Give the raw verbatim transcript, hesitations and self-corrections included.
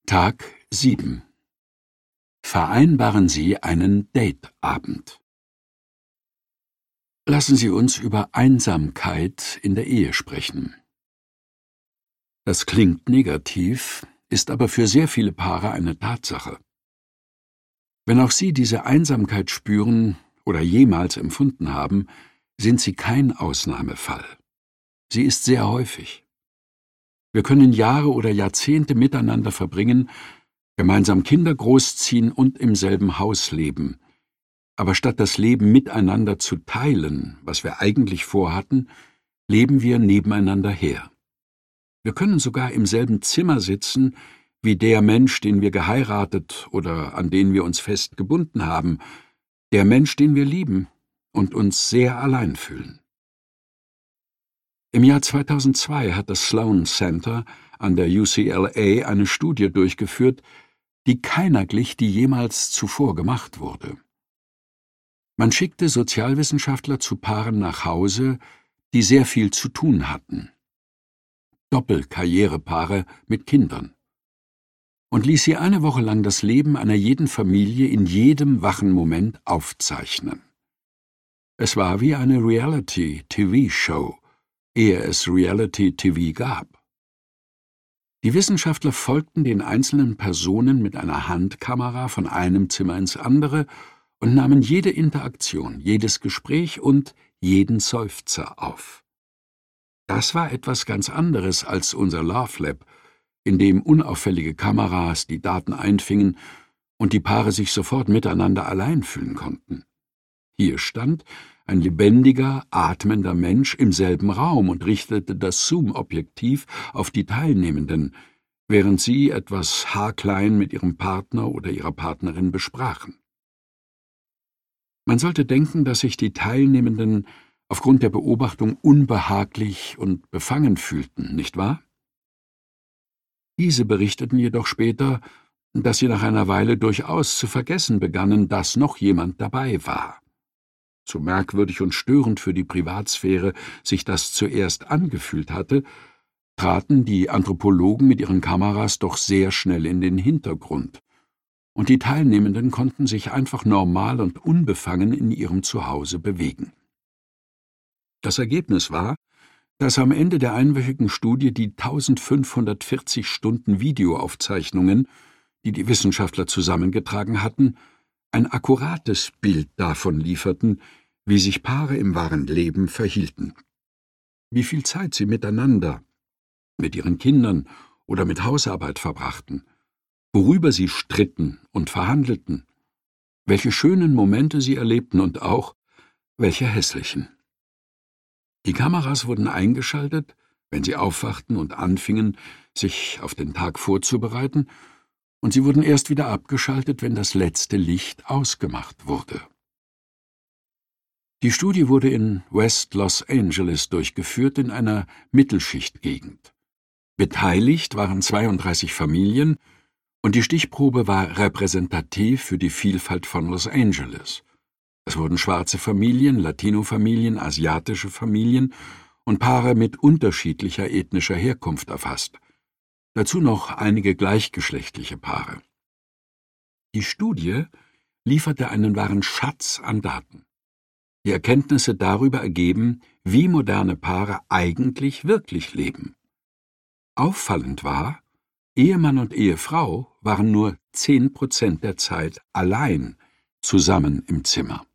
Tag sieben. Vereinbaren Sie einen Dateabend. Lassen Sie uns über Einsamkeit in der Ehe sprechen. Das klingt negativ, ist aber für sehr viele Paare eine Tatsache. Wenn auch Sie diese Einsamkeit spüren oder jemals empfunden haben, sind Sie kein Ausnahmefall. Sie ist sehr häufig. Wir können Jahre oder Jahrzehnte miteinander verbringen, gemeinsam Kinder großziehen und im selben Haus leben. Aber statt das Leben miteinander zu teilen, was wir eigentlich vorhatten, leben wir nebeneinander her. Wir können sogar im selben Zimmer sitzen wie der Mensch, den wir geheiratet oder an den wir uns fest gebunden haben, der Mensch, den wir lieben und uns sehr allein fühlen. Im Jahr zweitausendzwei hat das Sloan Center an der U C L A eine Studie durchgeführt, die keiner glich, die jemals zuvor gemacht wurde. Man schickte Sozialwissenschaftler zu Paaren nach Hause, die sehr viel zu tun hatten. Doppelkarrierepaare mit Kindern. Und ließ sie eine Woche lang das Leben einer jeden Familie in jedem wachen Moment aufzeichnen. Es war wie eine Reality-T V-Show, ehe es Reality-T V gab. Die Wissenschaftler folgten den einzelnen Personen mit einer Handkamera von einem Zimmer ins andere und nahmen jede Interaktion, jedes Gespräch und jeden Seufzer auf. Das war etwas ganz anderes als unser Love Lab, in dem unauffällige Kameras die Daten einfingen und die Paare sich sofort miteinander allein fühlen konnten. Hier stand ein lebendiger, atmender Mensch im selben Raum und richtete das Zoom-Objektiv auf die Teilnehmenden, während sie etwas haarklein mit ihrem Partner oder ihrer Partnerin besprachen. Man sollte denken, dass sich die Teilnehmenden aufgrund der Beobachtung unbehaglich und befangen fühlten, nicht wahr? Diese berichteten jedoch später, dass sie nach einer Weile durchaus zu vergessen begannen, dass noch jemand dabei war. So merkwürdig und störend für die Privatsphäre sich das zuerst angefühlt hatte, traten die Anthropologen mit ihren Kameras doch sehr schnell in den Hintergrund, und die Teilnehmenden konnten sich einfach normal und unbefangen in ihrem Zuhause bewegen. Das Ergebnis war, dass am Ende der einwöchigen Studie die eintausendfünfhundertvierzig Stunden Videoaufzeichnungen, die die Wissenschaftler zusammengetragen hatten, ein akkurates Bild davon lieferten, wie sich Paare im wahren Leben verhielten. Wie viel Zeit sie miteinander, mit ihren Kindern oder mit Hausarbeit verbrachten, worüber sie stritten und verhandelten, welche schönen Momente sie erlebten und auch welche hässlichen. Die Kameras wurden eingeschaltet, wenn sie aufwachten und anfingen, sich auf den Tag vorzubereiten, und sie wurden erst wieder abgeschaltet, wenn das letzte Licht ausgemacht wurde. Die Studie wurde in West Los Angeles durchgeführt, in einer Mittelschichtgegend. Beteiligt waren zweiunddreißig Familien, und die Stichprobe war repräsentativ für die Vielfalt von Los Angeles. Es wurden schwarze Familien, Latino-Familien, asiatische Familien und Paare mit unterschiedlicher ethnischer Herkunft erfasst. Dazu noch einige gleichgeschlechtliche Paare. Die Studie lieferte einen wahren Schatz an Daten. Die Erkenntnisse darüber ergeben, wie moderne Paare eigentlich wirklich leben. Auffallend war, Ehemann und Ehefrau waren nur zehn Prozent der Zeit allein zusammen im Zimmer.